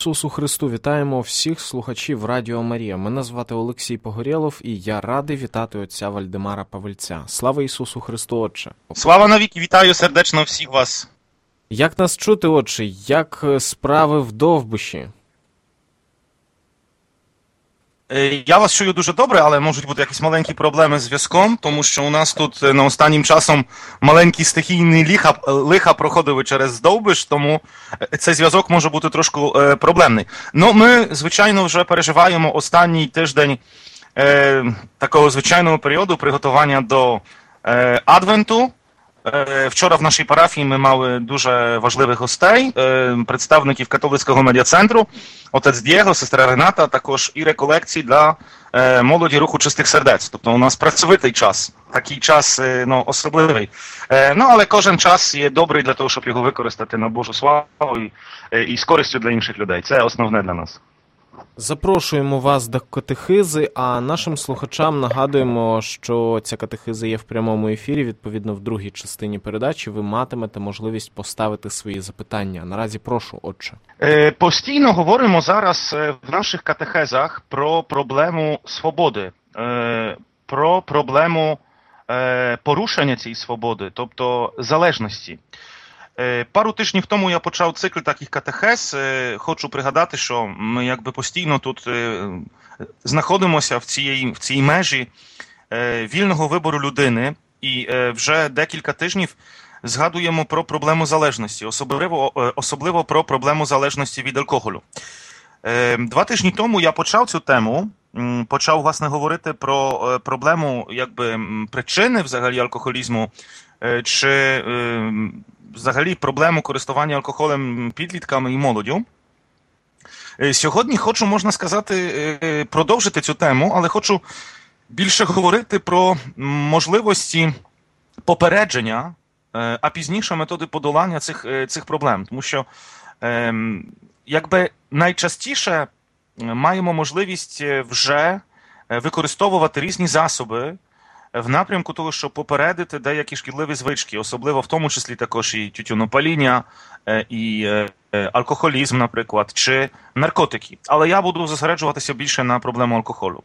Ісусу Христу, вітаємо всіх слухачів Радіо Марія. Мене звати Олексій Погорєлов і я радий вітати отця Вальдемара Павельця. Слава Ісусу Христу, Отче! Слава навіки, вітаю сердечно всіх вас! Як нас чути, Отче? Як справи в Довбиші? Я вас чую дуже добре, але можуть бути якісь маленькі проблеми з зв'язком, тому що у нас тут на останнім часом маленький стихійний лиха проходили через Довбиш, тому цей зв'язок може бути трошки проблемний. Ну, ми, звичайно, вже переживаємо останній тиждень такого звичайного періоду приготування до Адвенту. Вчора в нашій парафії ми мали дуже важливих гостей, представників католицького медіа-центру, отець Дієго, сестра Рената, також і реколекції для молоді руху чистих сердець. Тобто у нас працьовитий час, такий час особливий. Але кожен час є добрий для того, щоб його використати на Божу славу і з користю для інших людей. Це основне для нас. Запрошуємо вас до катехизи, а нашим слухачам нагадуємо, що ця катехиза є в прямому ефірі, відповідно в другій частині передачі ви матимете можливість поставити свої запитання. Наразі прошу, Отче. Постійно говоримо зараз в наших катехезах про проблему свободи, про проблему порушення цієї свободи, тобто залежності. Пару тижнів тому я почав цикл таких катехез. Хочу пригадати, що ми якби постійно тут знаходимося в цій межі вільного вибору людини і вже декілька тижнів згадуємо про проблему залежності, особливо про проблему залежності від алкоголю. 2 тижні тому я почав цю тему, почав, власне, говорити про проблему якби причини взагалі алкоголізму, чи взагалі проблему користування алкоголем підлітками і молоддю. Сьогодні хочу, можна сказати, продовжити цю тему, але хочу більше говорити про можливості попередження, а пізніше методи подолання цих проблем. Тому що якби найчастіше маємо можливість вже використовувати різні засоби в напрямку того, щоб попередити деякі шкідливі звички, особливо в тому числі також і тютюнопаління, і алкоголізм, наприклад, чи наркотики. Але я буду зосереджуватися більше на проблему алкоголю.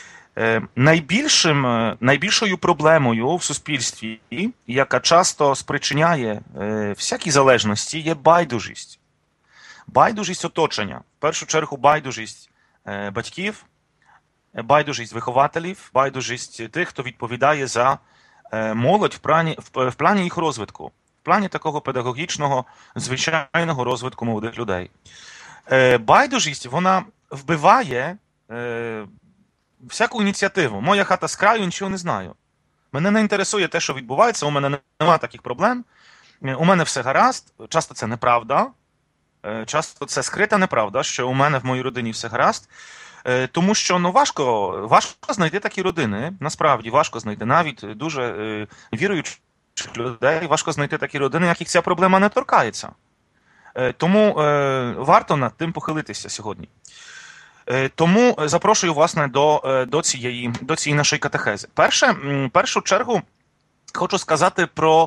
Найбільшою проблемою в суспільстві, яка часто спричиняє всякі залежності, є байдужість. Байдужість оточення. В першу чергу байдужість батьків, байдужість вихователів, байдужість тих, хто відповідає за молодь в плані їх розвитку, в плані такого педагогічного, звичайного розвитку молодих людей. Байдужість, вона вбиває всяку ініціативу. Моя хата з краю, нічого не знаю. Мене не інтересує те, що відбувається, у мене немає таких проблем, у мене все гаразд. Часто це неправда, часто це скрита неправда, що у мене в моїй родині все гаразд. Тому що важко знайти такі родини, насправді важко знайти, навіть дуже віруючих людей, важко знайти такі родини, яких ця проблема не торкається. Тому варто над тим похилитися сьогодні. Тому запрошую, власне, до цієї нашої катехези. В першу чергу хочу сказати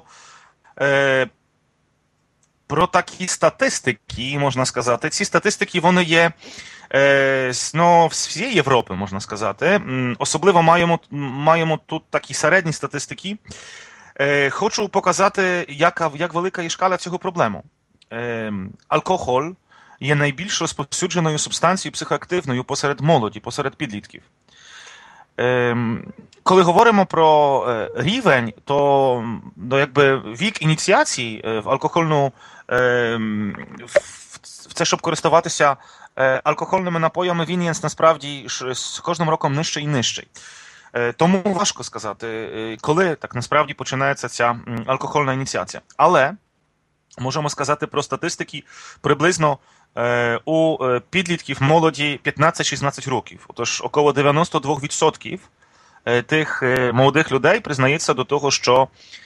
про такі статистики, можна сказати. Ці статистики, вони є з всієї Європи, можна сказати. Особливо маємо тут такі середні статистики. Хочу показати, як велика є шкала цього проблему. Алкоголь є найбільш розповсюдженою субстанцією психоактивною посеред молоді, посеред підлітків. Коли говоримо про рівень, то якби вік ініціації в алкогольну, в це, щоб користуватися алкогольними напоями, він є насправді з кожним роком нижчий і нижчий. Тому важко сказати, коли так насправді починається ця алкогольна ініціація. Але можемо сказати про статистики приблизно у підлітків молоді 15-16 років. Отож, около 92% тих молодих людей признається до того, що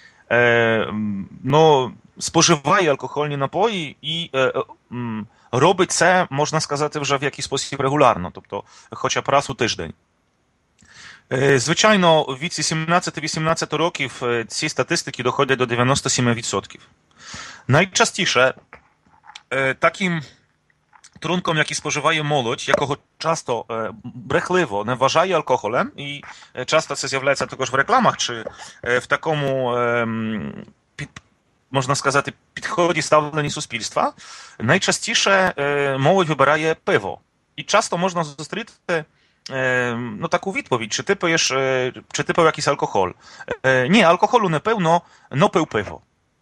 споживає алкогольні напої і робить це, можна сказати, вже в якийсь спосіб регулярно, тобто хоча б раз у тиждень. Звичайно, у віці 17-18 років ці статистики доходять до 97%. Найчастіше trunkom, jaki spożywaje молодь, якого часто брехливо не вважає алкоголем, і часто це з'являється також в рекламах, чи в такому, можна сказати, підході ставлені суспільства, найчастіше молодь вибирає пиво. І часто можна зустріти таку відповідь, чи ти пив якийсь алкоголь. Ні, алкоголю не пив, но пив пиво.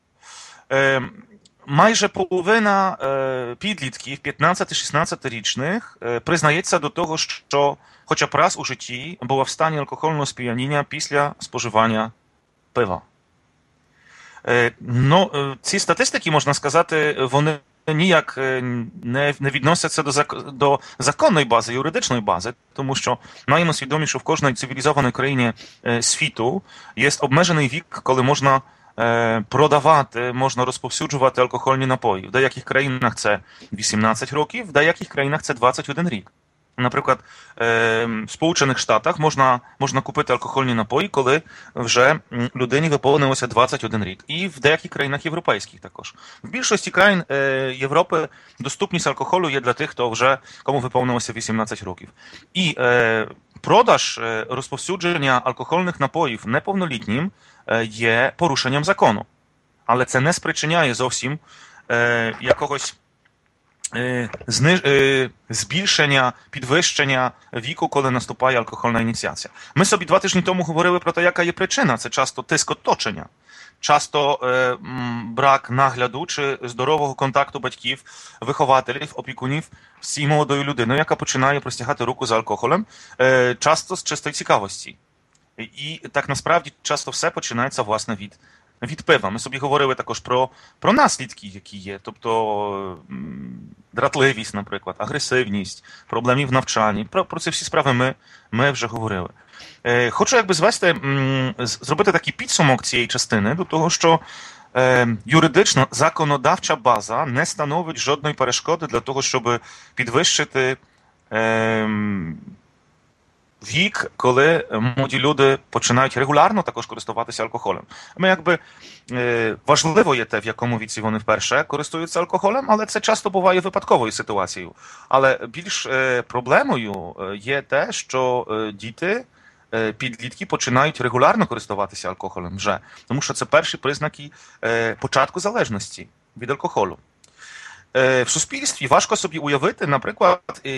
Майже половина підлітків 15-16-річних признається до того, що хоча б раз у житті була в стані алкогольного сп'яніння після споживання пива. Ці статистики, можна сказати, вони ніяк не відносяться до законної бази, юридичної бази, тому що маємо свідомість, що в кожній цивілізованій країні світу є обмежений вік, коли можна продавати, можна розповсюджувати алкогольні напої. В деяких країнах це 18 років, в деяких країнах це 21 рік. Наприклад, в Сполучених Штатах можна купити алкогольні напої, коли вже людині виповнилося 21 рік. І в деяких країнах європейських також. В більшості країн Європи доступність алкоголю є для тих, кому виповнилося 18 років. І продаж, розповсюдження алкогольних напоїв неповнолітнім є порушенням закону. Але це не спричиняє зовсім якогось збільшення, підвищення віку, коли наступає алкогольна ініціація. Ми собі 2 тижні тому говорили про те, яка є причина. Це часто тиск оточення, часто брак нагляду чи здорового контакту батьків, вихователів, опікунів з цією молодою людиною, яка починає простягати руку за алкоголем, часто з чистої цікавості. І так насправді часто все починається, власне, від пива. Ми собі говорили також про наслідки, які є, тобто дратливість, наприклад, агресивність, проблеми в навчанні. Про ці всі справи ми вже говорили. Хочу зробити такий підсумок цієї частини до того, що юридично законодавча база не становить жодної перешкоди для того, щоб підвищити вік, коли молоді люди починають регулярно також користуватися алкоголем. Важливо є те, в якому віці вони вперше користуються алкоголем, але це часто буває випадковою ситуацією. Але більш проблемою є те, що діти, підлітки починають регулярно користуватися алкоголем вже, тому що це перші признаки початку залежності від алкоголю. В суспільстві важко собі уявити, наприклад,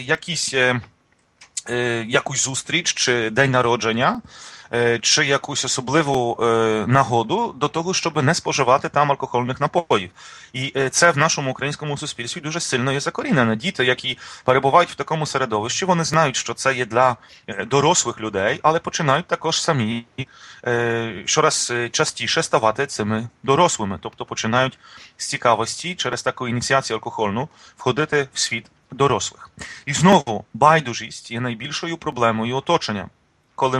якусь зустріч, чи день народження, чи якусь особливу нагоду до того, щоб не споживати там алкогольних напоїв. І це в нашому українському суспільстві дуже сильно є закорінено. Діти, які перебувають в такому середовищі, вони знають, що це є для дорослих людей, але починають також самі щораз частіше ставати цими дорослими. Тобто починають з цікавості через таку ініціацію алкогольну входити в світ дорослих. І знову, байдужість є найбільшою проблемою оточення. Коли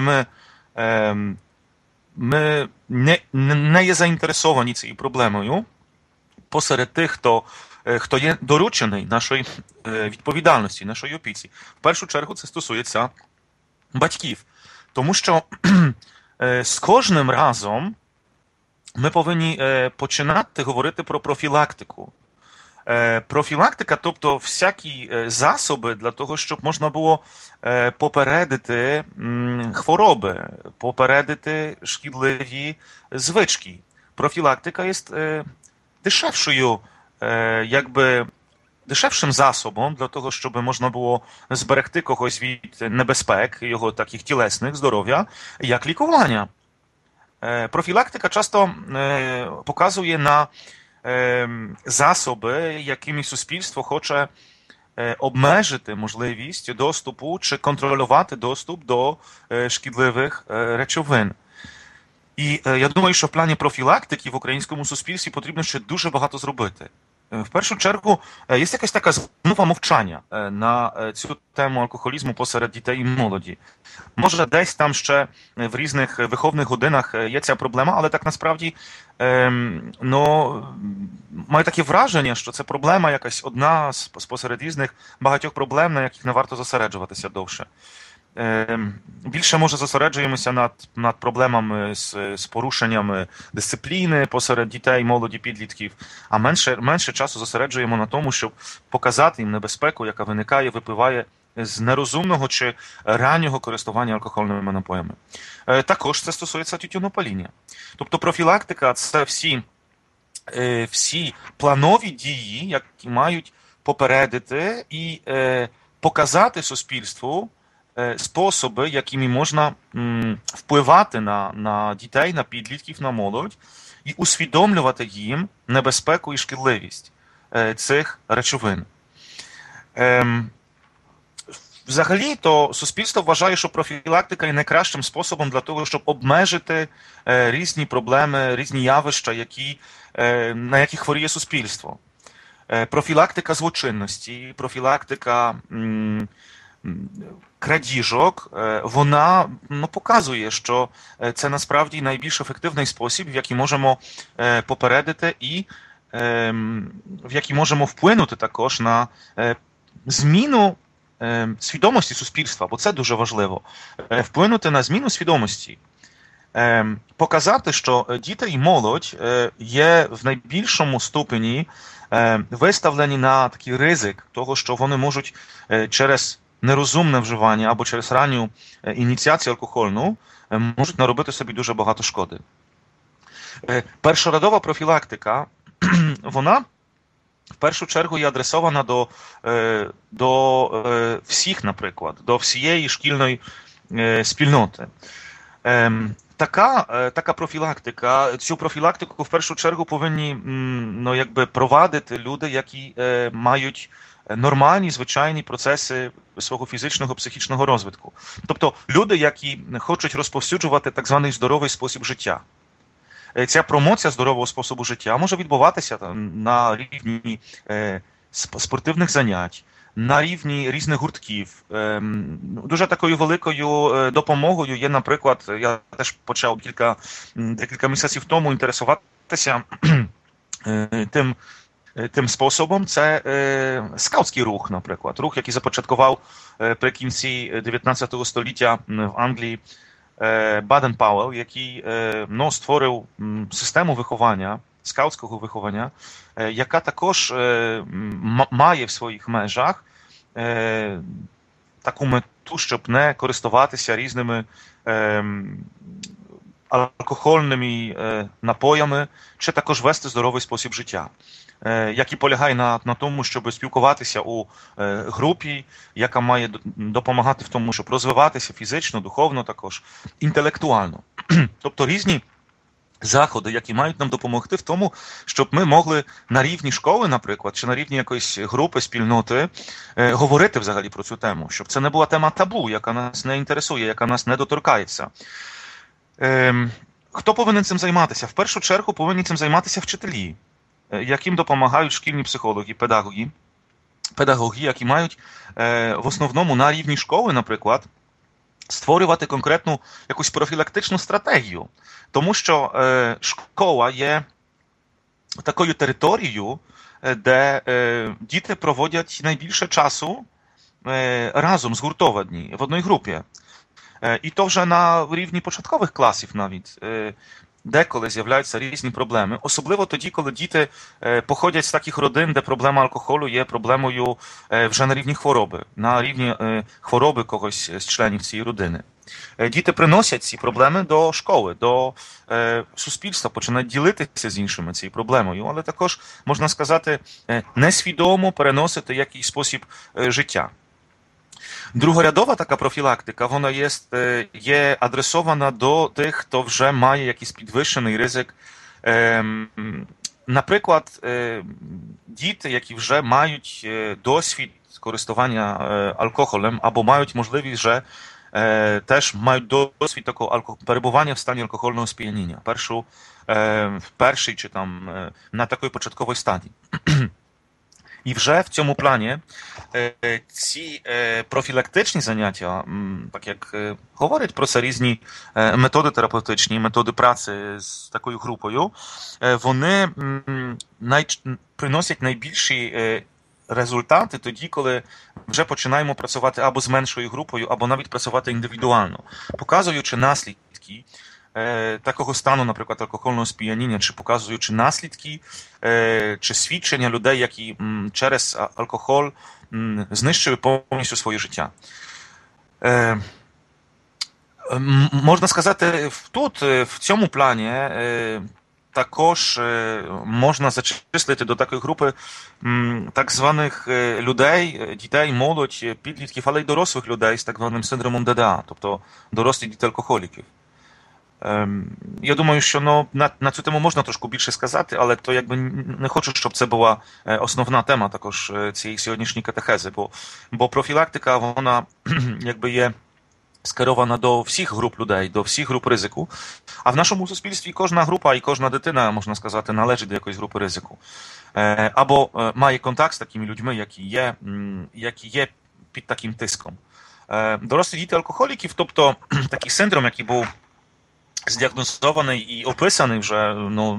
ми не є заінтересовані цією проблемою посеред тих, хто є доручений нашої відповідальності, нашої опіці. В першу чергу це стосується батьків. Тому що з кожним разом ми повинні починати говорити про профілактику. Профілактика, тобто всякі засоби для того, щоб можна було попередити хвороби, попередити шкідливі звички. Профілактика є дешевшим засобом для того, щоб можна було зберегти когось від небезпек, його таких тілесних, здоров'я, як лікування. Профілактика часто показує на засоби, якими суспільство хоче обмежити можливість доступу чи контролювати доступ до шкідливих речовин. І я думаю, що в плані профілактики в українському суспільстві потрібно ще дуже багато зробити. В першу чергу, є якась така змова мовчання на цю тему алкоголізму посеред дітей і молоді. Може, десь там ще в різних виховних годинах є ця проблема, але так насправді маю таке враження, що це проблема якась одна з посеред різних багатьох проблем, на яких не варто зосереджуватися довше. більше, може, зосереджуємося над проблемами з порушеннями дисципліни посеред дітей, молоді, підлітків, а менше часу зосереджуємо на тому, щоб показати їм небезпеку, яка випливає з нерозумного чи раннього користування алкогольними напоями. Також це стосується тютюнопаління. Тобто профілактика – це всі планові дії, які мають попередити і показати суспільству способи, якими можна впливати на дітей, на підлітків, на молодь, і усвідомлювати їм небезпеку і шкідливість цих речовин. Взагалі, то суспільство вважає, що профілактика є найкращим способом для того, щоб обмежити різні проблеми, різні явища, на які хворіє суспільство. Профілактика злочинності, профілактика крадіжок, вона показує, що це насправді найбільш ефективний спосіб, в який можемо попередити і в який можемо вплинути також на зміну свідомості суспільства, бо це дуже важливо. Вплинути на зміну свідомості. Показати, що діти і молодь є в найбільшому ступені виставлені на такий ризик того, що вони можуть через нерозумне вживання або через ранню ініціацію алкогольну можуть наробити собі дуже багато шкоди. Першорядова профілактика, вона в першу чергу є адресована до всіх, наприклад, до всієї шкільної спільноти. Така профілактика, цю профілактику в першу чергу повинні провадити люди, які мають нормальні, звичайні процеси свого фізичного, психічного розвитку. Тобто люди, які хочуть розповсюджувати так званий здоровий спосіб життя. Ця промоція здорового способу життя може відбуватися на рівні спортивних занять, на рівні різних гуртків. Дуже такою великою допомогою є, наприклад, я теж почав декілька місяців тому інтересуватися тим способом. Це скаутський рух, наприклад. Рух, який започаткував при кінці 19 століття в Англії Баден Пауелл, який створив систему виховання, скаутського виховання, яка також має в своїх межах таку мету, щоб не користуватися різними алкогольними напоями, чи також вести здоровий спосіб життя, який полягає на тому, щоб спілкуватися у групі, яка має допомагати в тому, щоб розвиватися фізично, духовно також, інтелектуально. Тобто різні заходи, які мають нам допомогти в тому, щоб ми могли на рівні школи, наприклад, чи на рівні якоїсь групи, спільноти говорити взагалі про цю тему, щоб це не була тема табу, яка нас не інтересує, яка нас не доторкається. Хто повинен цим займатися? В першу чергу повинні цим займатися вчителі, яким допомагають шкільні психологи, педагоги, які мають в основному на рівні школи, наприклад, створювати конкретну якусь профілактичну стратегію. Тому що школа є такою територією, де діти проводять найбільше часу разом, згуртовані в одній групі. І то вже на рівні початкових класів навіть деколи з'являються різні проблеми. Особливо тоді, коли діти походять з таких родин, де проблема алкоголю є проблемою вже на рівні хвороби, на рівні хвороби когось з членів цієї родини. Діти приносять ці проблеми до школи, до суспільства, починають ділитися з іншими цією проблемою, але також, можна сказати, несвідомо переносити якийсь спосіб життя. Другорядова така профілактика, вона є адресована до тих, хто вже має якийсь підвищений ризик. Наприклад, діти, які вже мають досвід користування алкоголем, або мають можливість вже теж мають досвід такого перебування в стані алкогольного сп'яніння, перший чи там на такій початковій стадії. І вже в цьому плані ці профілактичні заняття, так як говорять про це різні методи терапевтичні, методи праці з такою групою, вони приносять найбільший результати тоді, коли вже починаємо працювати або з меншою групою, або навіть працювати індивідуально, показуючи наслідки такого стану, наприклад, алкогольного сп'яніння, чи показуючи наслідки, чи свідчення людей, які через алкоголь знищили повністю своє життя. Можна сказати, тут, в цьому плані, також можна зачислити до такої групи так званих людей, дітей, молодь, підлітків, але й дорослих людей з так званим синдромом ДДА, тобто дорослі діти-алкоголіків. Я думаю, що на цю тему можна трошки більше сказати, але то якби не хочу, щоб це була основна тема також цієї сьогоднішньої катехези, бо профілактика, вона якби є скерована до всіх груп людей, до всіх груп ризику. А в нашому суспільстві кожна група і кожна дитина, можна сказати, належить до якоїсь групи ризику. Або має контакт з такими людьми, які є під таким тиском. Дорослі діти алкоголіків, тобто такий синдром, який був здіагнозований і описаний вже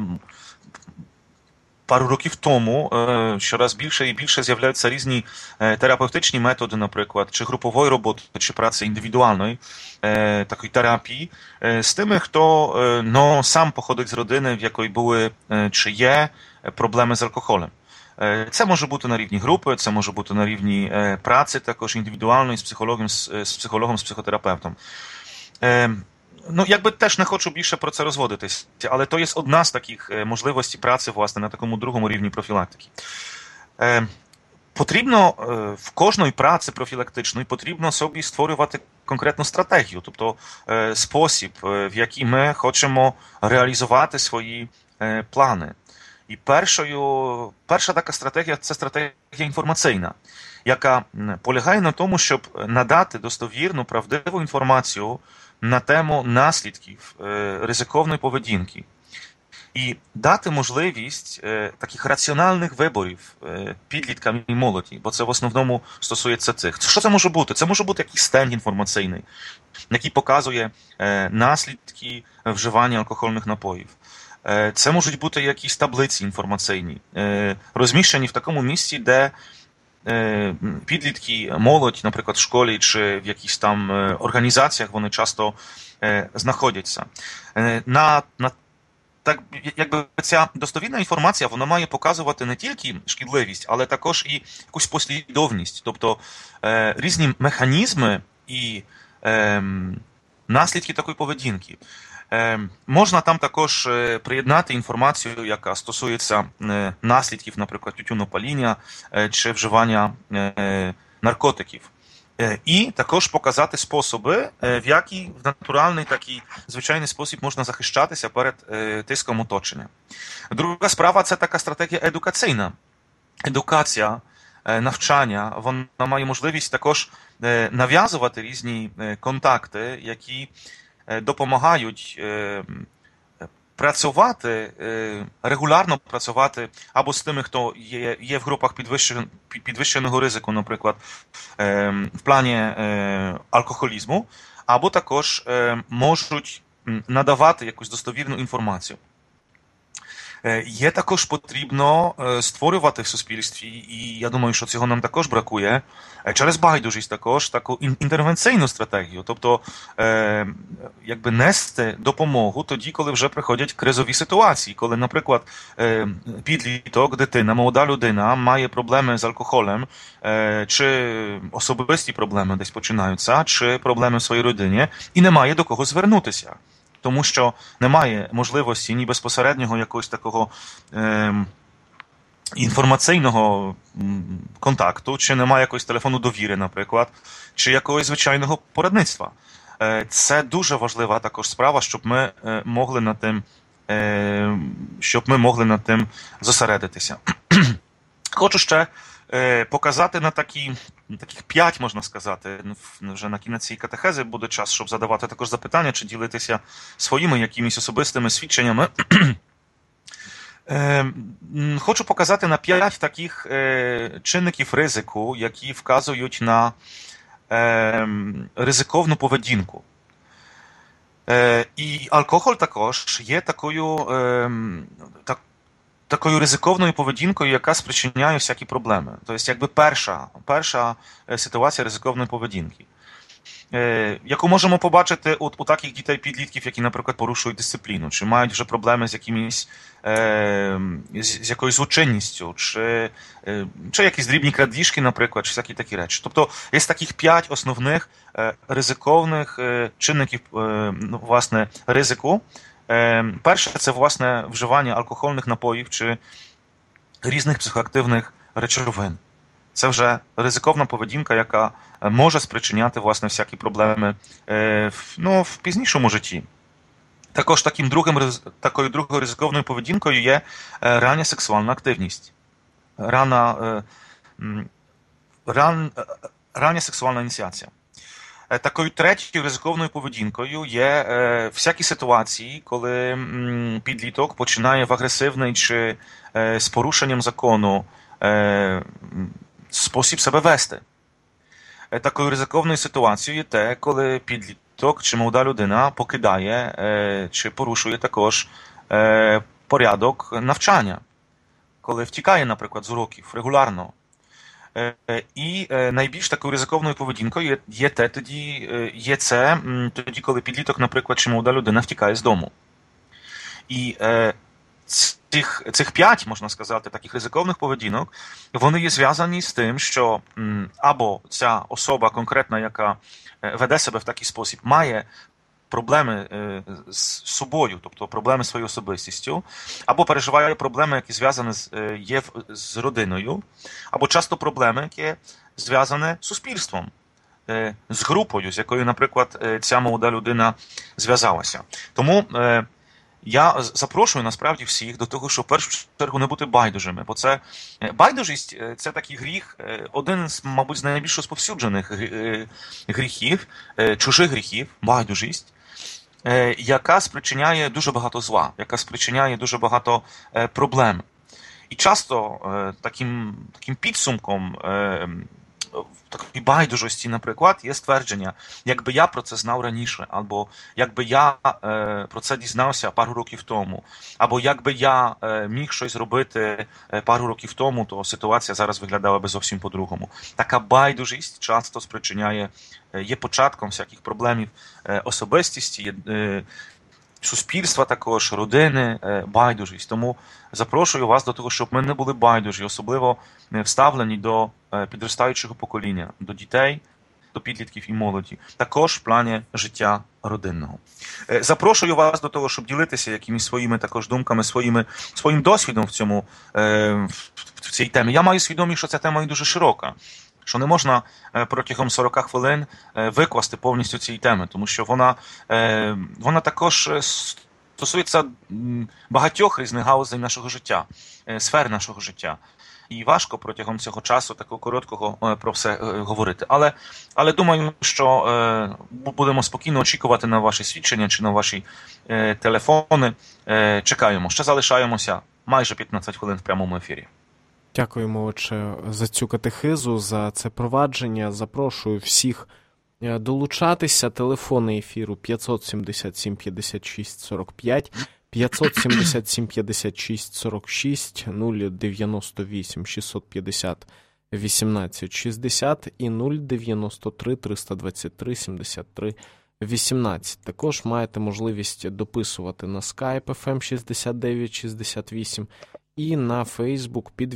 пару років тому, щораз більше і більше з'являються різні терапевтичні методи, наприклад, чи групової роботи, чи праці індивідуальної такої терапії, з тими, хто сам походить з родини, в якої були чи є проблеми з алкоголем. Це може бути на рівні групи, це може бути на рівні праці, також індивідуальної, з психологом, з психотерапевтом. Якби теж не хочу більше про це розводитись, але то є одна з таких можливостей праці, власне, на такому другому рівні профілактики. Потрібно в кожної праці профілактичної потрібно собі створювати конкретну стратегію, тобто спосіб, в який ми хочемо реалізувати свої плани. І перша така стратегія – це стратегія інформаційна, яка полягає на тому, щоб надати достовірну, правдиву інформацію на тему наслідків ризиковної поведінки і дати можливість таких раціональних виборів підліткам і молоді, бо це в основному стосується цих. Що це може бути? Це може бути якийсь стенд інформаційний, який показує наслідки вживання алкогольних напоїв. Це можуть бути якісь таблиці інформаційні, розміщені в такому місці, де підлітки, молодь, наприклад, в школі чи в якихось там організаціях вони часто знаходяться. Так, якби ця достовірна інформація, вона має показувати не тільки шкідливість, але також і якусь послідовність, тобто різні механізми і наслідки такої поведінки. Можна там також приєднати інформацію, яка стосується наслідків, наприклад, тютюнопаління чи вживання наркотиків. І також показати способи, в який в натуральний, такий звичайний спосіб можна захищатися перед тиском оточення. Друга справа – це така стратегія едукаційна. Едукація, навчання, вона має можливість також нав'язувати різні контакти, які допомагають працювати, регулярно працювати або з тими, хто є в групах підвищеного ризику, наприклад, в плані алкоголізму, або також можуть надавати якусь достовірну інформацію. Є також потрібно створювати в суспільстві, і я думаю, що цього нам також бракує, через байдужість також таку інтервенційну стратегію, тобто якби нести допомогу тоді, коли вже приходять кризові ситуації, коли, наприклад, підліток, дитина, молода людина має проблеми з алкоголем, чи особисті проблеми десь починаються, чи проблеми в своїй родині, і немає до кого звернутися. Тому що немає можливості ні безпосереднього якогось такого інформаційного контакту, чи немає якогось телефону довіри, наприклад, чи якогось звичайного порадництва. Це дуже важлива також справа, щоб ми могли над тим зосередитися. Хочу ще показати на таких 5, можна сказати, вже на кінець цієї катехези буде час, щоб задавати також запитання, чи ділитися своїми якимись особистими свідченнями. Хочу показати на 5 таких чинників ризику, які вказують на ризиковну поведінку. І алкоголь також є такою ризикowною поведінкою, яка спричиняє всякі проблеми. Тобто, якби перша ситуація ризикованої поведінки, яку можемо побачити у таких дітей-підлітків, які, наприклад, порушують дисципліну, чи мають вже проблеми з якоюсь злочинністю, чи якісь дрібні крадіжки, наприклад, чи всякі такі речі. Тобто, є таких 5 основних ризиковних чинників, власне, ризику. Перше, це, власне, вживання алкогольних напоїв чи різних психоактивних речовин. Це вже ризиковна поведінка, яка може спричиняти, власне, всякі проблеми в пізнішому житті. Також такою другою ризиковною поведінкою є рання сексуальна активність. Рання сексуальна ініціація. Такою третьою ризиковною поведінкою є всякі ситуації, коли підліток починає в агресивний чи з порушенням закону спосіб себе вести. Такою ризиковною ситуацією є те, коли підліток чи молода людина покидає чи порушує також порядок навчання, коли втікає, наприклад, з уроків регулярно. І найбільш такою ризиковною поведінкою є це тоді, коли підліток, наприклад, чи молода людина втікає з дому. І цих 5, можна сказати, таких ризиковних поведінок, вони є зв'язані з тим, що або ця особа конкретна, яка веде себе в такий спосіб, має проблеми з собою, тобто проблеми з своєю особистістю, або переживає проблеми, які зв'язані з родиною, або часто проблеми, які зв'язані з суспільством, з групою, з якою, наприклад, ця молода людина зв'язалася. Тому я запрошую, насправді, всіх до того, щоб в першу чергу не бути байдужими, бо це байдужість – це такий гріх, один з, мабуть, з найбільш розповсюджених гріхів, чужих гріхів, байдужість, яка спричиняє дуже багато зла, яка спричиняє дуже багато проблем. І часто таким підсумком такої байдужості, наприклад, є ствердження, якби я про це знав раніше, або якби я про це дізнався пару років тому, або якби я міг щось зробити пару років тому, то ситуація зараз виглядала би зовсім по-другому. Така байдужість часто спричиняє, є початком всяких проблемів особистості, суспільства також, родини, байдужість. Тому запрошую вас до того, щоб ми не були байдужі, особливо вставлені до підростаючого покоління, до дітей, до підлітків і молоді, також в плані життя родинного. Запрошую вас до того, щоб ділитися якимись своїми також думками, своїм досвідом в цій темі. Я маю свідомість, що ця тема є дуже широка, що не можна протягом 40 хвилин викласти повністю цієї теми, тому що вона також стосується багатьох різних галузей нашого життя, сфер нашого життя. І важко протягом цього часу такого короткого про все говорити. Але думаю, що будемо спокійно очікувати на ваші свідчення чи на ваші телефони. Чекаємо. Ще залишаємося майже 15 хвилин в прямому ефірі. Дякуємо, отче, за цю катехизу, за це провадження. Запрошую всіх долучатися. Телефони ефіру 577 56 45, 577 56 46, 098 650 18 60 і 093 323 73 18. Також маєте можливість дописувати на Skype FM 6968 і на Facebook під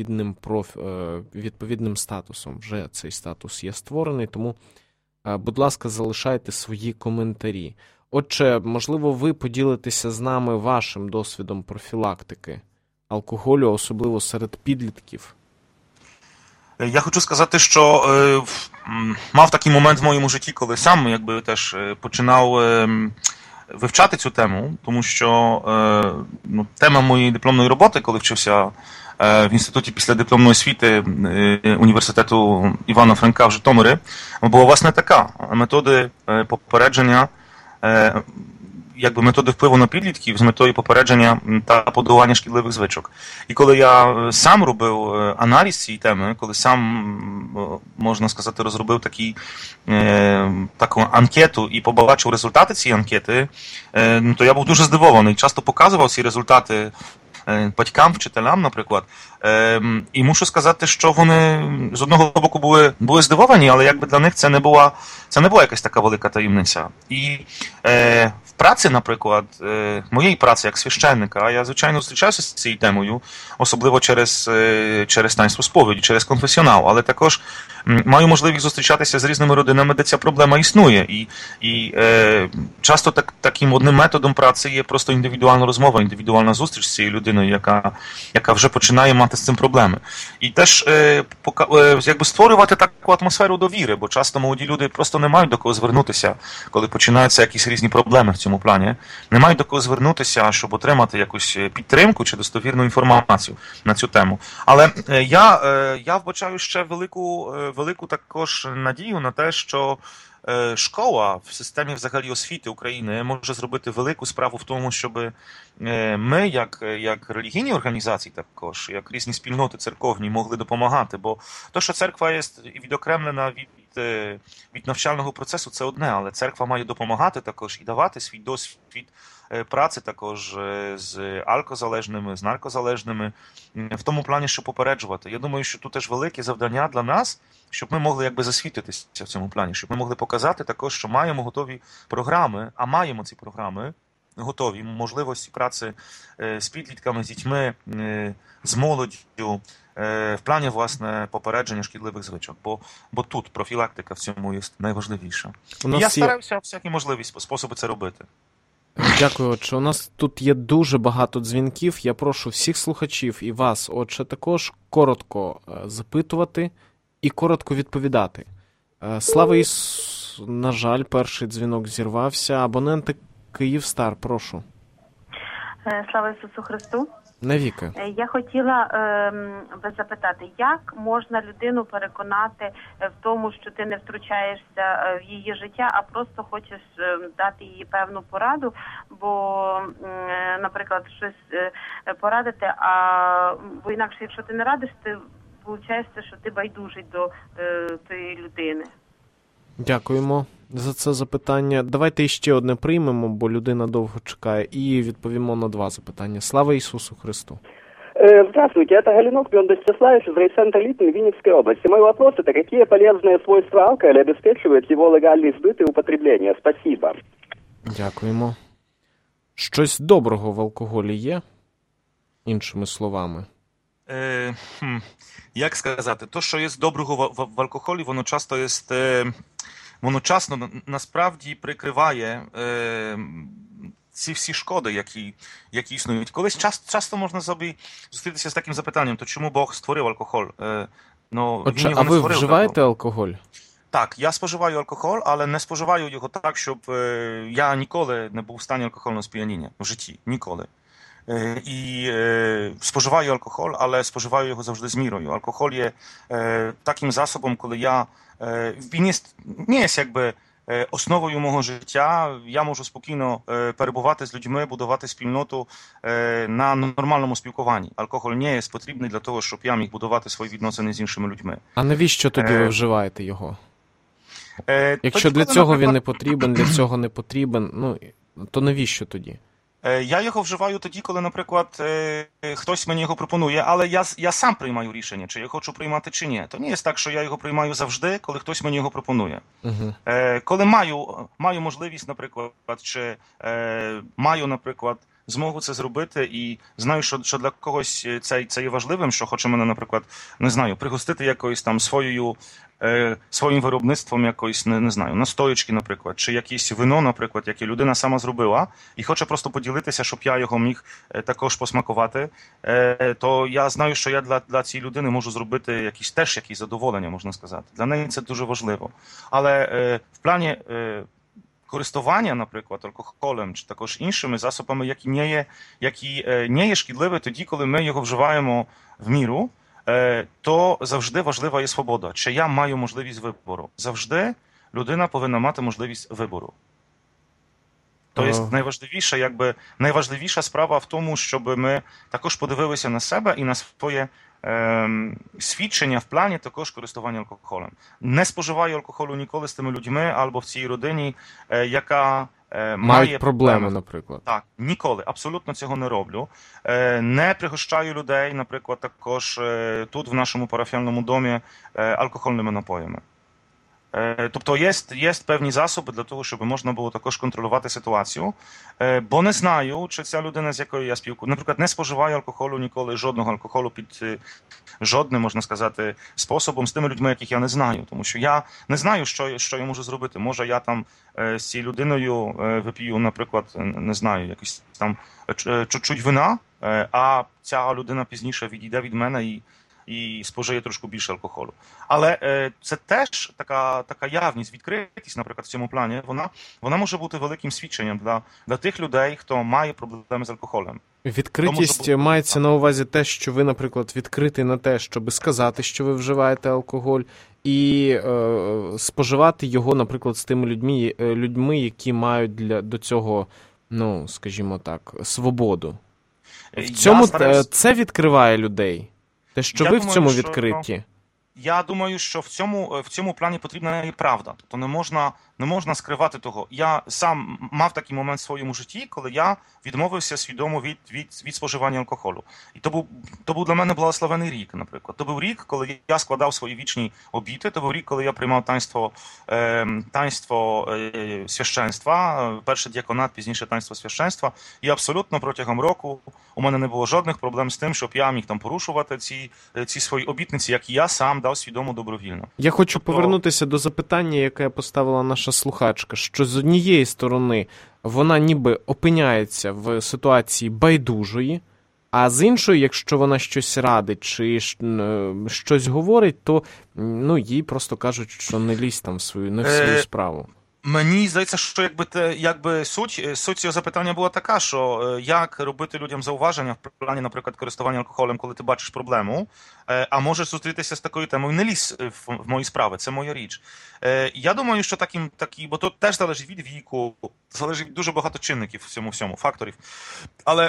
відповідним статусом. Вже цей статус є створений, тому, будь ласка, залишайте свої коментарі. Отже, можливо, ви поділитеся з нами вашим досвідом профілактики алкоголю, особливо серед підлітків. Я хочу сказати, що мав такий момент в моєму житті, коли сам теж починав вивчати цю тему, тому що тема моєї дипломної роботи, коли вчився в інституті післядипломної освіти університету Івана Франка в Житомирі, була, власне, така методи попередження, методи впливу на підлітків з метою попередження та подолання шкідливих звичок. І коли я сам робив аналіз цієї теми, коли сам, можна сказати, розробив таку анкету і побачив результати цієї анкети, то я був дуже здивований. Часто показував ці результати батькам, вчителям, наприклад. І мушу сказати, що вони з одного боку були здивовані, але якби для них це не була якась така велика таємниця. І в праці, наприклад, моєї праці як священника, я, звичайно, зустрічався з цією темою, особливо через таїнство сповіді, через конфесіонал, але також маю можливість зустрічатися з різними родинами, де ця проблема існує. І часто таким одним методом праці є просто індивідуальна розмова, індивідуальна зустріч з цією людиною, яка вже починає мати з цим проблеми. І теж якби створювати таку атмосферу довіри, бо часто молоді люди просто не мають до кого звернутися, коли починаються якісь різні проблеми в цьому плані. Не мають до кого звернутися, щоб отримати якусь підтримку чи достовірну інформацію на цю тему. Але я вбачаю ще велику також надію на те, що школа в системі взагалі освіти України може зробити велику справу в тому, щоб ми, як релігійні організації також, як різні спільноти церковні, могли допомагати. Бо то, що церква є відокремлена від навчального процесу, це одне, але церква має допомагати також і давати свій досвід праці також з алкозалежними, з наркозалежними, в тому плані, що попереджувати. Я думаю, що тут теж велике завдання для нас, щоб ми могли якби засвітитися в цьому плані, щоб ми могли показати також, що маємо готові програми, а маємо ці програми готові, можливості праці з підлітками, з дітьми, з молоддю, в плані, власне, попередження шкідливих звичок, бо тут профілактика в цьому є найважливіша. І я стараюся всякі можливі способи це робити. Дякую, отче. У нас тут є дуже багато дзвінків. Я прошу всіх слухачів і вас, отче, також коротко запитувати і коротко відповідати. Слава Ісусу, на жаль, перший дзвінок зірвався. Абоненти Київстар, прошу. Слава Ісусу Христу. Навіки. Я хотіла вас запитати, як можна людину переконати в тому, що ти не втручаєшся в її життя, а просто хочеш дати їй певну пораду, бо, наприклад, щось порадити, бо інакше, якщо ти не радиш, ти виходить, що ти байдужий до тієї людини. Дякуємо за це запитання. Давайте ще одне приймемо, бо людина довго чекає, і відповімо на два запитання. Слава Ісусу Христу! Здравствуйте, это Галинок, Бен Достиславич из райцентра Липин, Винницкой области. Мой вопрос — это какие полезные свойства алкоголя обеспечивают его легальный сбыт и употребление? Спасибо. Дякуємо. Щось доброго в алкоголі є? Іншими словами. Як сказати? То, що є доброго в алкоголі, воно часто насправді прикриває ці всі шкоди, які існують. Колись часто можна собі зустрітися з таким запитанням, то чому Бог створив алкоголь? Отже, а ви вживаєте алкоголь? Так, я споживаю алкоголь, але не споживаю його так, щоб я ніколи не був в стані алкогольного сп'яніння в житті. Ніколи. І споживаю алкоголь, але споживаю його завжди з мірою. Алкоголь є таким засобом, коли він не є якби основою мого життя, я можу спокійно перебувати з людьми, будувати спільноту на нормальному спілкуванні. Алкоголь не є потрібний для того, щоб я міг будувати свої відносини з іншими людьми. А навіщо тоді ви вживаєте його? Якщо для цього він не потрібен, для цього не потрібен, то навіщо тоді? Я його вживаю тоді, коли, наприклад, хтось мені його пропонує, але я сам приймаю рішення, чи я хочу приймати, чи ні. То не є так, що я його приймаю завжди, коли хтось мені його пропонує. Коли маю можливість, наприклад, чи маю, наприклад, змогу це зробити і знаю, що для когось це є важливим, що хоче мене, наприклад, не знаю, пригостити якоюсь там своїм виробництвом якоїсь, не знаю, настоячки, наприклад, чи якесь вино, наприклад, яке людина сама зробила, і хоче просто поділитися, щоб я його міг також посмакувати, то я знаю, що я для цієї людини можу зробити якісь задоволення, можна сказати. Для неї це дуже важливо. Але в плані користування, наприклад, алкоголем чи також іншими засобами, які не є шкідливі тоді, коли ми його вживаємо в міру, то завжди важлива є свобода. Чи я маю можливість вибору? Завжди людина повинна мати можливість вибору. Тобто найважливіша справа в тому, щоб ми також подивилися на себе і на своє свідчення в плані також користування алкоголем. Не споживаю алкоголю ніколи з тими людьми або в цій родині, яка мають проблеми, наприклад. Так, ніколи, абсолютно цього не роблю. Не пригощаю людей, наприклад, також тут, в нашому парафіальному домі, алкогольними напоями. Тобто є певні засоби для того, щоб можна було також контролювати ситуацію, бо не знаю, чи ця людина, з якою я спілкуюся, наприклад, не споживаю алкоголю ніколи, жодного алкоголю під жодним, можна сказати, способом з тими людьми, яких я не знаю, тому що я не знаю, що я можу зробити. Може, я там з цією людиною вип'ю, наприклад, не знаю, якийсь там чуть-чуть вина, а ця людина пізніше відійде від мене і спожиє трошки більше алкоголю. Але це теж така явність, відкритість, наприклад, в цьому плані, вона може бути великим свідченням для тих людей, хто має проблеми з алкоголем. Відкритість мається на увазі те, що ви, наприклад, відкритий на те, щоб сказати, що ви вживаєте алкоголь, і споживати його, наприклад, з тими людьми, які мають до цього, ну, скажімо так, свободу. В цьому це відкриває людей? Те, що ви в цьому відкриті? Я думаю, що в цьому плані потрібна і правда. Тобто не можна скривати того. Я сам мав такий момент в своєму житті, коли я відмовився свідомо від споживання алкоголю. І то був для мене благословений рік, наприклад. То був рік, коли я складав свої вічні обіти, то був рік, коли я приймав таїнство священства, перше діаконат, пізніше таїнство священства. І абсолютно протягом року у мене не було жодних проблем з тим, щоб я міг там порушувати ці свої обітниці, які я сам дав свідомо добровільно. Я хочу повернутися до запитання, яке поставила наша слухачка, що з однієї сторони вона ніби опиняється в ситуації байдужої, а з іншої, якщо вона щось радить чи щось говорить, то їй просто кажуть, що не лізь там в свою справу. Мені здається, що якби суть цього запитання була така, що як робити людям зауваження в плані, наприклад, користування алкоголем, коли ти бачиш проблему, а можеш зустрітися з такою темою, не лізь в мої справи, це моя річ. Я думаю, що бо то теж залежить від віку, залежить від дуже багато чинників в цьому всьому, факторів. Але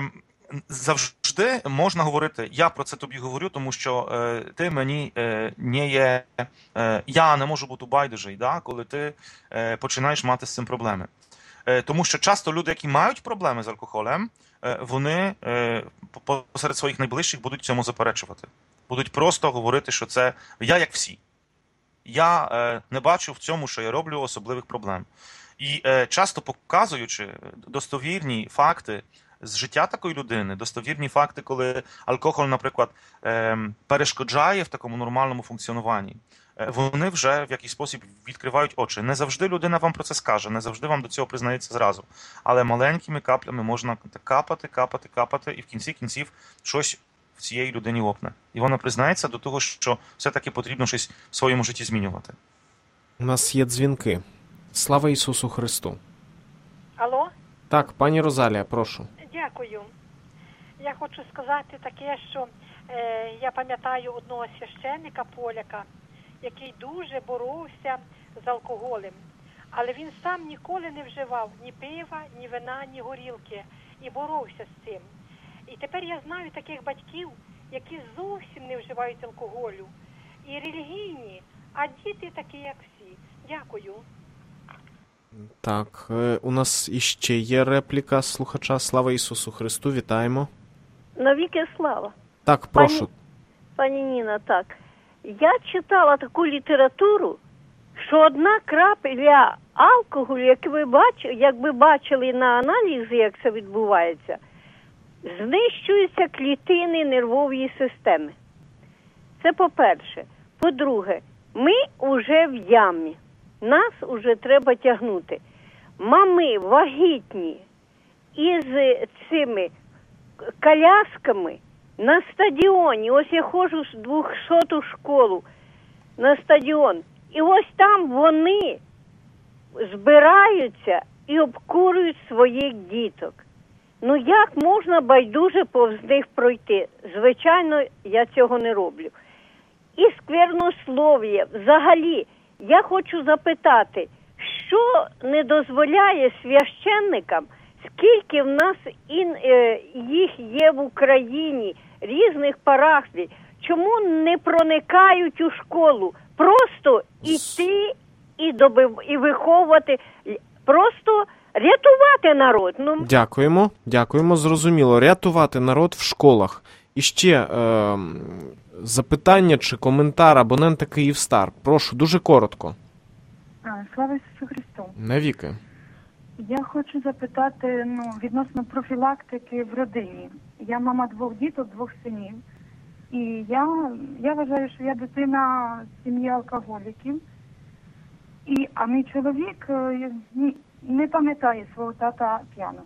завжди можна говорити, я про це тобі говорю, тому що ти мені не є, я не можу бути байдужий, коли ти починаєш мати з цим проблеми. Тому що часто люди, які мають проблеми з алкоголем, вони посеред своїх найближчих будуть цьому заперечувати. Будуть просто говорити, що це я як всі. Я не бачу в цьому, що я роблю, особливих проблем. І часто показуючи достовірні факти з життя такої людини, достовірні факти, коли алкоголь, наприклад, перешкоджає в такому нормальному функціонуванні, вони вже в якийсь спосіб відкривають очі. Не завжди людина вам про це скаже, не завжди вам до цього признається зразу. Але маленькими каплями можна капати, і в кінці кінців щось в цієї людині лопне. І вона признається до того, що все-таки потрібно щось в своєму житті змінювати. У нас є дзвінки. Слава Ісусу Христу. Алло? Так, пані Розалія, прошу. Дякую. Я хочу сказати таке, що я пам'ятаю одного священника поляка, який дуже боровся з алкоголем. Але він сам ніколи не вживав ні пива, ні вина, ні горілки. І боровся з цим. І тепер я знаю таких батьків, які зовсім не вживають алкоголю. І релігійні, а діти такі, як всі. Дякую. Так, у нас іще є репліка слухача. Слава Ісусу Христу, вітаємо. Навіки слава. Так, прошу. Пані Ніна, так. Я читала таку літературу, що одна крапля алкоголю, як ви бачили на аналізі, як це відбувається, знищуються клітини нервової системи. Це по-перше. По-друге, ми уже в ямі. Нас уже треба тягнути. Мами вагітні із цими колясками на стадіоні. Ось я ходжу з 200-ту школу на стадіон. І ось там вони збираються і обкурюють своїх діток. Ну як можна байдуже повз них пройти? Звичайно, я цього не роблю. І сквернослов'я. Взагалі, я хочу запитати, що не дозволяє священникам, скільки в нас їх є в Україні, різних парафій, чому не проникають у школу? Просто йти і виховувати, просто Рятувати народ. Ну, Дякуємо, зрозуміло. Рятувати народ в школах. І ще запитання чи коментар абонента Київстар. Прошу, дуже коротко. Слава Ісусу Христу. Навіки. Я хочу запитати відносно профілактики в родині. Я мама 2 діток, 2 синів. І я вважаю, що я дитина сім'ї алкоголіків. А мій чоловік не пам'ятає свого тата п'яного.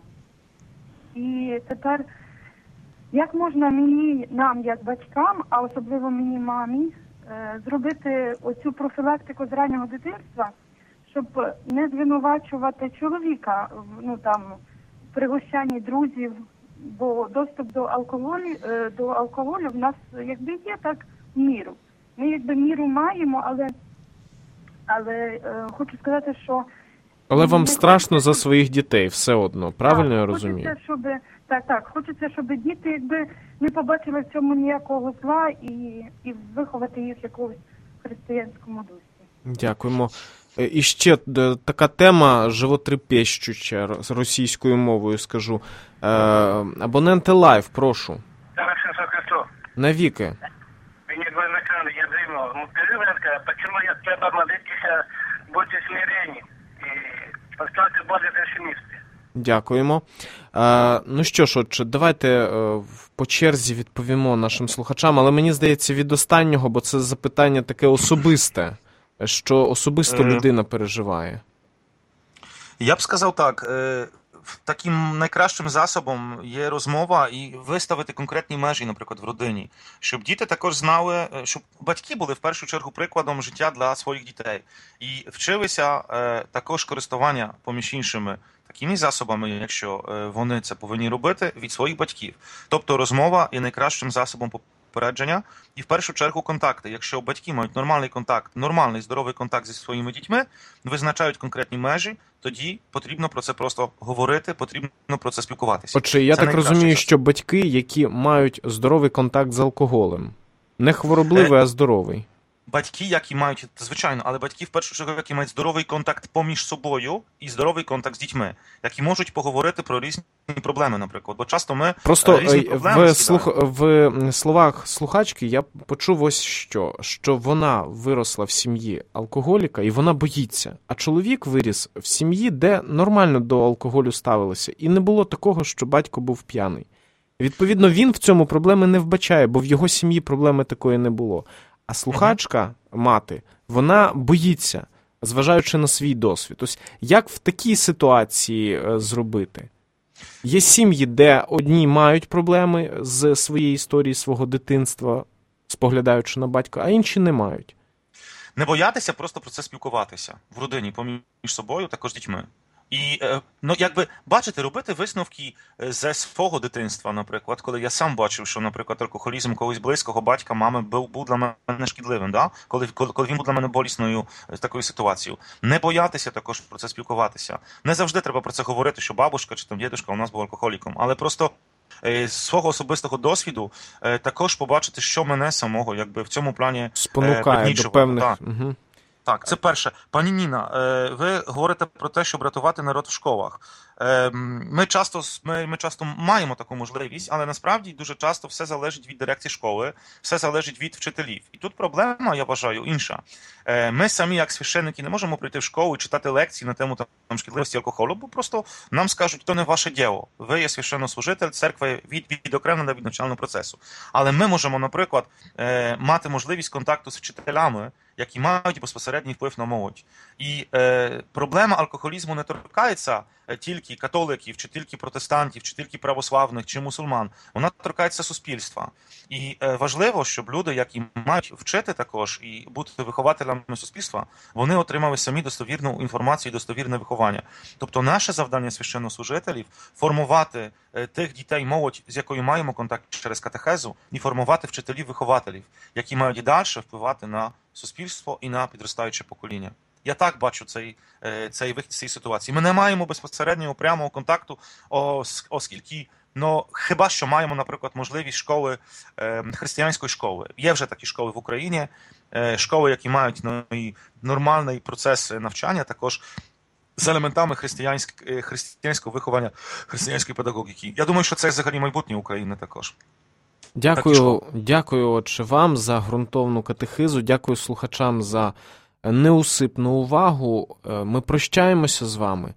І тепер, як можна нам, як батькам, а особливо мені, мамі, зробити оцю профілактику з раннього дитинства, щоб не звинувачувати чоловіка в пригощанні друзів, бо доступ до алкоголю в нас якби є так в міру. Ми якби міру маємо, але хочу сказати, що... Але вам страшно за своїх дітей все одно, правильно я розумію? Хочеться, щоб діти якби не побачили в цьому ніякого зла і виховати їх в якомусь християнському дусі. Дякуємо. І ще така тема животрепещуча, російською мовою скажу. Абоненти Лайв, прошу. Навіки. Мне двоемысленный, я дымно. Скажи, Владка, почему я треба молиться, будьте смиренны и поставьте Божьи пессимисты? Дякуємо. Ну що ж, отже, давайте по черзі відповімо нашим слухачам, але мені здається від останнього, бо це запитання таке особисте, що особисто людина переживає. Я б сказав так, таким найкращим засобом є розмова і виставити конкретні межі, наприклад, в родині. Щоб діти також знали, щоб батьки були в першу чергу прикладом життя для своїх дітей. І вчилися також користування, поміж іншими, такими засобами, якщо вони це повинні робити, від своїх батьків. Тобто розмова є найкращим засобом попередження і в першу чергу контакти. Якщо батьки мають нормальний контакт, нормальний здоровий контакт зі своїми дітьми, визначають конкретні межі, тоді потрібно про це просто говорити, потрібно про це спілкуватися. Отже, я так розумію, що батьки, які мають здоровий контакт з алкоголем, не хворобливий, а здоровий. Батьки, які мають, звичайно, але батьки в першу чергу, які мають здоровий контакт поміж собою і здоровий контакт з дітьми, які можуть поговорити про різні проблеми, наприклад. Бо часто ми просто різні проблеми в словах слухачки я почув ось що вона виросла в сім'ї алкоголіка і вона боїться, а чоловік виріс в сім'ї, де нормально до алкоголю ставилися, і не було такого, що батько був п'яний. Відповідно, він в цьому проблеми не вбачає, бо в його сім'ї проблеми такої не було. А слухачка, мати, вона боїться, зважаючи на свій досвід. Ось як в такій ситуації зробити? Є сім'ї, де одні мають проблеми з своєї історії, свого дитинства, споглядаючи на батька, а інші не мають. Не боятися, просто про це спілкуватися в родині, поміж собою, також з дітьми. І, бачите, робити висновки зі свого дитинства, наприклад, коли я сам бачив, що, наприклад, алкоголізм колись близького батька, мами був для мене шкідливим, да? коли він був для мене болісною такою ситуацією. Не боятися також про це спілкуватися. Не завжди треба про це говорити, що бабушка чи там дідусь у нас був алкоголіком, але просто з свого особистого досвіду також побачити, що мене самого в цьому плані спонукає до певних... Так, це перше. Пані Ніна, ви говорите про те, щоб рятувати народ в школах. Ми часто маємо таку можливість, але насправді дуже часто все залежить від дирекції школи, все залежить від вчителів. І тут проблема, я вважаю, інша. Ми самі, як священники, не можемо прийти в школу і читати лекції на тему шкідливості алкоголю, бо просто нам скажуть, то не ваше діло. Ви є священнослужитель, церква відокремлена від навчального процесу. Але ми можемо, наприклад, мати можливість контакту з вчителями, які мають безпосередній вплив на молодь. І проблема алкоголізму не торкається тільки католиків, чи тільки протестантів, чи тільки православних, чи мусульман. Вона торкається суспільства. І важливо, щоб люди, які мають вчити також і бути вихователями суспільства, вони отримали самі достовірну інформацію і достовірне виховання. Тобто наше завдання священнослужителів – формувати тих дітей, молодь, з якою маємо контакт через катехезу, і формувати вчителів-вихователів, які мають і далі впливати на суспільство і на підростаюче покоління. Я так бачу цей вихід з цієї ситуації. Ми не маємо безпосереднього прямого контакту, оскільки, хіба що маємо, наприклад, можливість школи, християнської школи. Є вже такі школи в Україні, школи, які мають нормальний процес навчання, також з елементами християнського виховання, християнської педагогіки. Я думаю, що це взагалі майбутнє України також. Дякую, отже, вам за ґрунтовну катехизу, дякую слухачам за неусипну увагу. Ми прощаємося з вами.